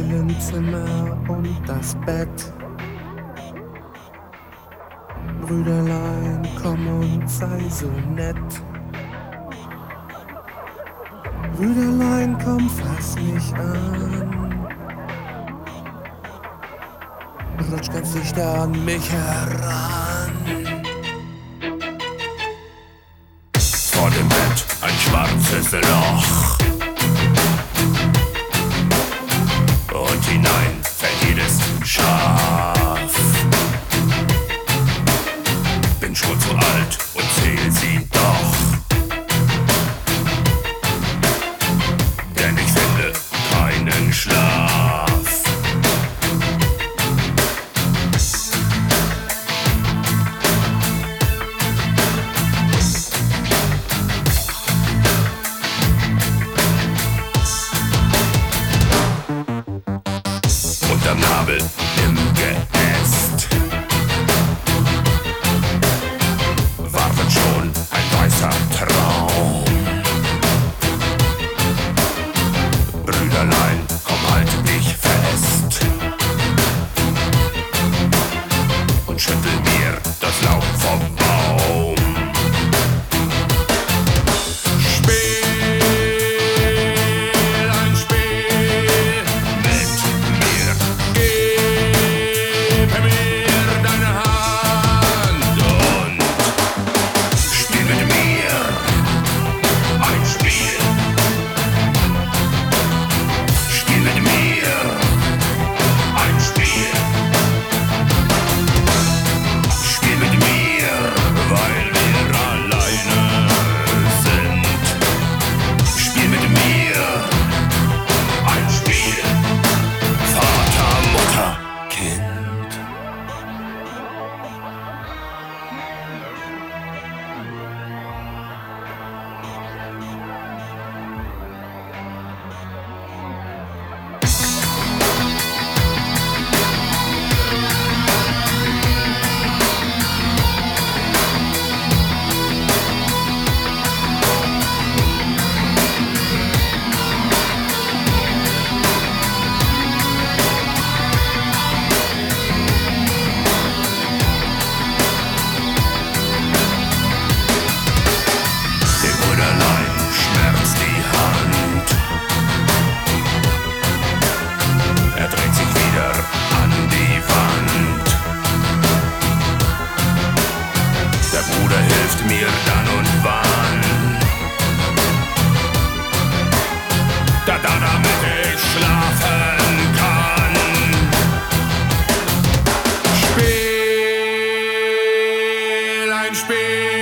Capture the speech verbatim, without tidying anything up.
stillen Zimmer und das Bett. Brüderlein, komm und sei so nett. Brüderlein, komm, fass mich an. Rutsch ganz dichter an mich heran. Vor dem Bett ein schwarzes Loch. Und hinein fällt jedes Schaf. Bin schon zu alt und zähl sie doch. Denn ich finde keinen Schlaf. Unterm Nabel im Geäst wartet schon ein weißer Traum. Brüderlein, komm, halt dich fest und schüttel mir das Laub vom Baum. Hilft mir dann und wann, da, da, damit ich schlafen kann. Spiel ein Spiel.